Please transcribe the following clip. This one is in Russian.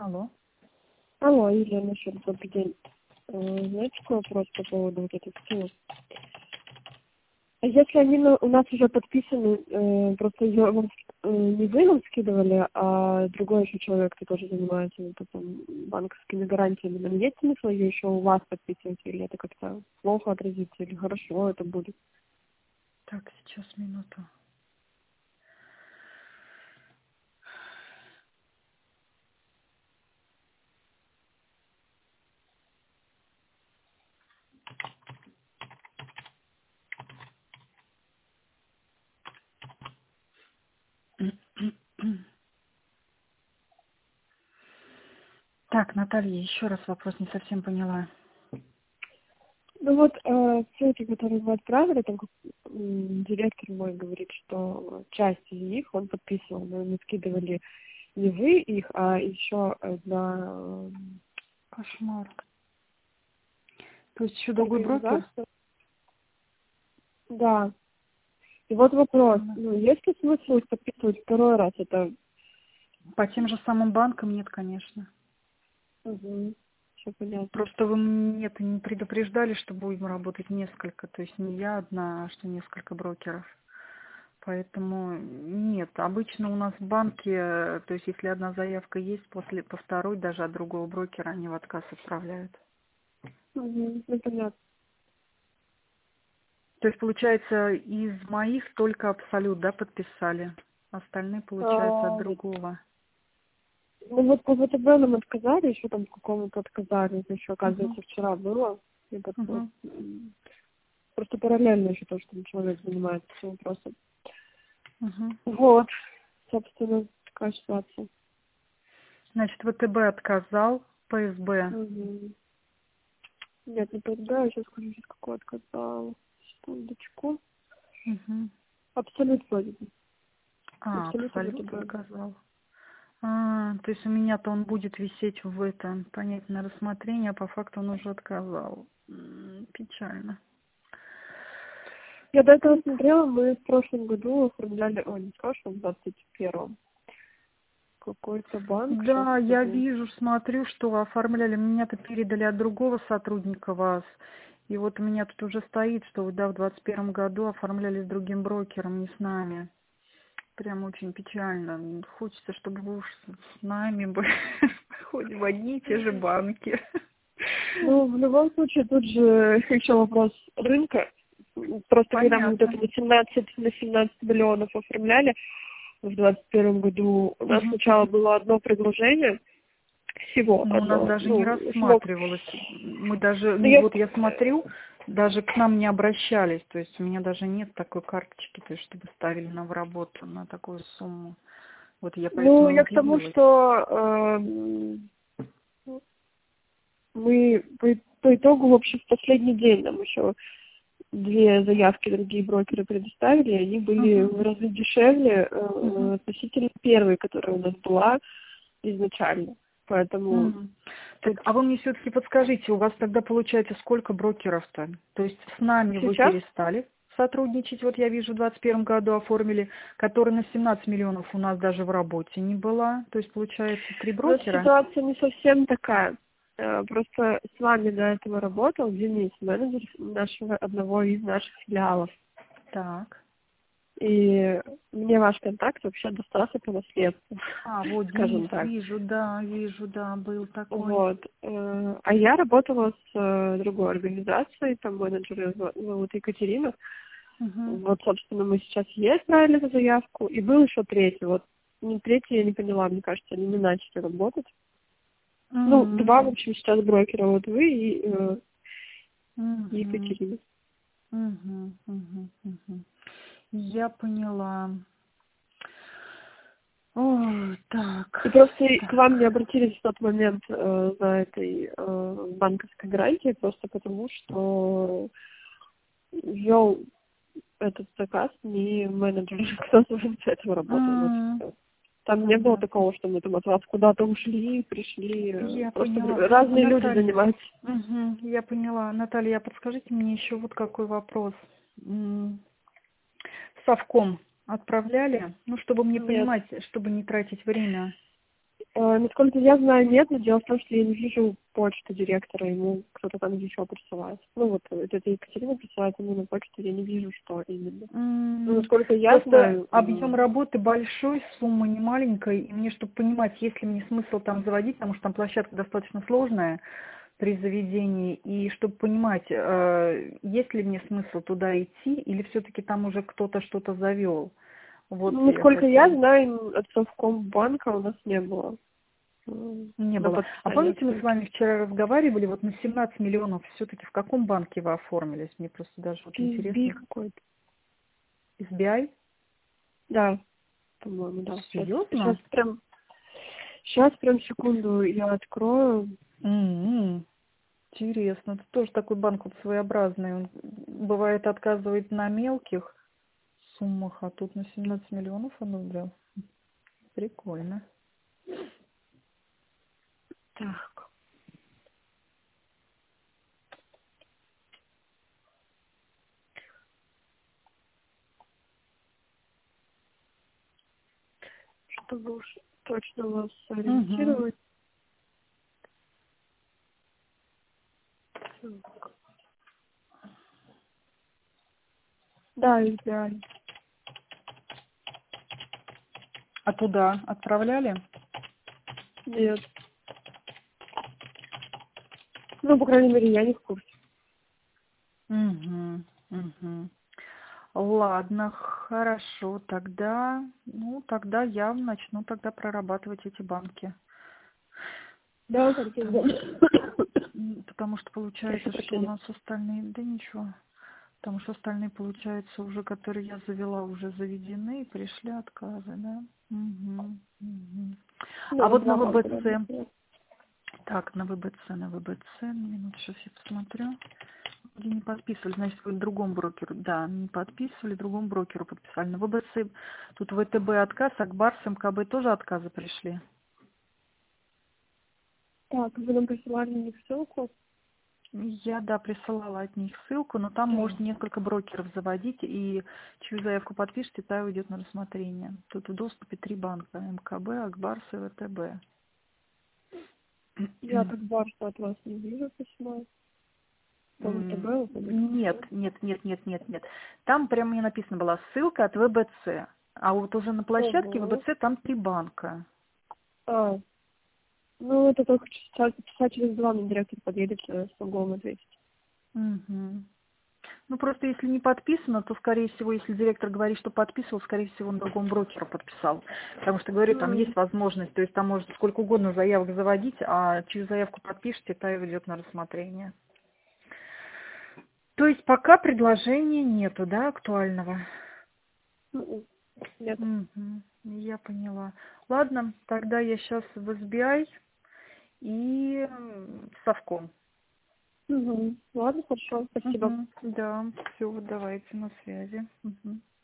Алло. Алло, Елена, еще раз добрый день. Знаете, какой вопрос по поводу вот этих скинов? А если они у нас уже подписаны, просто ее не вы нам скидывали, а другой еще человек, кто тоже занимается вот этим банковскими гарантиями, нам есть смысл ее еще у вас подписывать, или это как-то плохо отразится, или хорошо это будет? Так, сейчас минуту. Так, Наталья, еще раз вопрос не совсем поняла. Ну вот, ссылки, которые мы отправили, там директор мой говорит, что часть из них он подписывал, но мы скидывали не вы их, а еще одна Кошмар. То есть еще другой брокер? организация. Да. И вот вопрос, есть ли смысл их подписывать второй раз? Это По тем же самым банкам нет, конечно. все понятно. Просто вы мне-то не предупреждали, что будем работать несколько. То есть не я одна, а что несколько брокеров. Поэтому нет. Обычно у нас в банке, то есть если одна заявка есть, по второй даже от другого брокера они в отказ отправляют. Ну, понятно. То есть, получается, из моих только Абсолют, да, подписали? Остальные, получается, от другого. Ну вот по ВТБ нам отказали, еще там какому-то отказали, это еще, Угу. оказывается, вчера было. И вот, Угу. просто параллельно еще то, что там человек занимается этим вопросом. Угу. Вот, собственно, такая ситуация. Значит, ВТБ отказал, ПСБ. Нет, не подбираю, сейчас скажу, сейчас какой отказал. Секундочку. Угу. Абсолют вроде бы. Абсолют и Абсолют ВТБ. отказал. То есть у меня-то он будет висеть в этом, понять на рассмотрение, а по факту он уже отказал. Печально. Я до этого смотрела, мы в прошлом году оформляли, не в прошлом, в 21-м, какой-то банк, сейчас Да, я скажу. вижу, смотрю, что оформляли. Меня-то передали от другого сотрудника вас. И вот у меня тут уже стоит, что вы, да, в 21 году оформляли с другим брокером, не с нами. Прям очень печально. Хочется, чтобы вы уж с нами были. Ходим в одни и те же банки. Ну, в любом случае, тут же еще вопрос рынка. Просто когда мы вот это Понятно. на 17 миллионов оформляли в 21 году, у нас Мгм. сначала было одно предложение, всего Но у нас одно. даже не Смог. рассматривалось. Мы даже, Ну, я... вот я смотрю, даже к нам не обращались. То есть у меня даже нет такой карточки, то есть чтобы ставили нам в работу на такую сумму. Вот я Ну, поэтому я к тому, удивилась. что мы по итогу, в общем, в последний день нам еще две заявки другие брокеры предоставили, и они были Мгм. в разы дешевле Мгм. относительно первой, которая у нас была изначально. Поэтому Мгм. Так, тут а вы мне все-таки подскажите, у вас тогда получается сколько брокеров-то? То есть с нами вы сейчас, перестали сотрудничать, вот я вижу, в 21 году оформили, который на 17 миллионов у нас даже в работе не была. То есть получается 3 у нас брокера? ситуация не совсем такая. Просто с вами до этого работал Денис, менеджер нашего одного из наших филиалов. Так. И мне ваш контакт вообще достался по наследству, Вот Денис, скажем так. вижу, да, был такой. Вот. А я работала с другой организацией, там менеджер зовут Екатерина. Угу. Вот, собственно, мы сейчас ей отправили эту заявку. И был еще третий. Вот третий я не поняла, мне кажется, они не начали работать. Ну, два, в Угу. общем, сейчас брокера, вот вы и Угу. Екатерина. Угу. Угу. Я поняла. О, И так. просто к вам не Так. обратились в тот момент за этой банковской гарантией, просто потому что вел этот заказ не менеджер, кто с этим работал. Вот. и М, всё. Там не было Понятно. такого, что мы там от вас куда-то ушли, пришли. Я Просто поняла. разные люди Наталья. занимаются. Я поняла. Наталья, подскажите мне еще вот какой вопрос. Совком отправляли, ну, чтобы мне Нет. понимать, чтобы не тратить время. Насколько я знаю, нет, но дело в том, что я не вижу почту директора, ему кто-то там еще присылает. Ну вот, это Екатерина присылает ему на почту, я не вижу, что именно. Но насколько я Просто знаю... объем работы большой, сумма не маленькая, и мне, чтобы понимать, есть ли мне смысл там заводить, потому что там площадка достаточно сложная при заведении, и чтобы понимать, есть ли мне смысл туда идти, или все-таки там уже кто-то что-то завел. Вот Ну, я насколько я хотела. знаю, от Совкомбанка у нас не было Не на было. А подписание помните, мы с ссылки. вами вчера разговаривали, вот на 17 миллионов все-таки в каком банке вы оформились? Мне просто даже вот PSB интересно. какой-то. SBI? Да, по-моему, да. Серьезно? Сейчас прям секунду я открою. Интересно. Это тоже такой банк вот своеобразный. Он бывает отказывает на мелких суммах, а тут на 17 миллионов он убрал. Прикольно. Так, чтобы уж точно вас Угу. сориентировать. Да, SBI. А туда отправляли? Нет. Ну, по крайней мере, я не в курсе. Угу. Угу. Ладно, хорошо, тогда, ну, тогда я начну тогда прорабатывать эти банки. Да, картина. Потому что Прошу получается, что у прощения. нас остальные, да ничего, потому что остальные, получается, уже, которые я завела, уже заведены, и пришли отказы, да? Угу, угу. А Ну, вот на два банка, ВБЦ, наверное. так, на ВБЦ, минуту, сейчас я посмотрю. Где не подписывали, значит, вы другому брокеру, да, не подписывали, другому брокеру подписали. На ВБЦ, тут ВТБ отказ, Акбарс, МКБ тоже отказы пришли. Так, вы нам присылали на них ссылку? Я, да, присылала от них ссылку, но там Да. можно несколько брокеров заводить, и чью заявку подпишете, та уйдет на рассмотрение. Тут в доступе 3 банка: МКБ, Акбарс и ВТБ. Я так барса от вас не вижу письма. По ВТБ, по Нет, ВТБ. нет, нет, нет, нет, нет. Там прямо мне написано была ссылка от ВБЦ. А вот уже на площадке Ого. ВБЦ там 3 банка. А, ну это только часа через два мне директор подъедет, смогу вам ответить. Мгм. Ну, просто если не подписано, то, скорее всего, если директор говорит, что подписывал, скорее всего, он другому брокеру подписал. Потому что, говорю, там есть возможность, то есть там можно сколько угодно заявок заводить, а чью заявку подпишете, та и идет на рассмотрение. То есть пока предложения нету, да, актуального? Нет. Мгм. Я поняла. Ладно, тогда я сейчас в SBI и Совком. Ладно, хорошо, спасибо. Мгм. Да, все, давайте на связи. Мгм.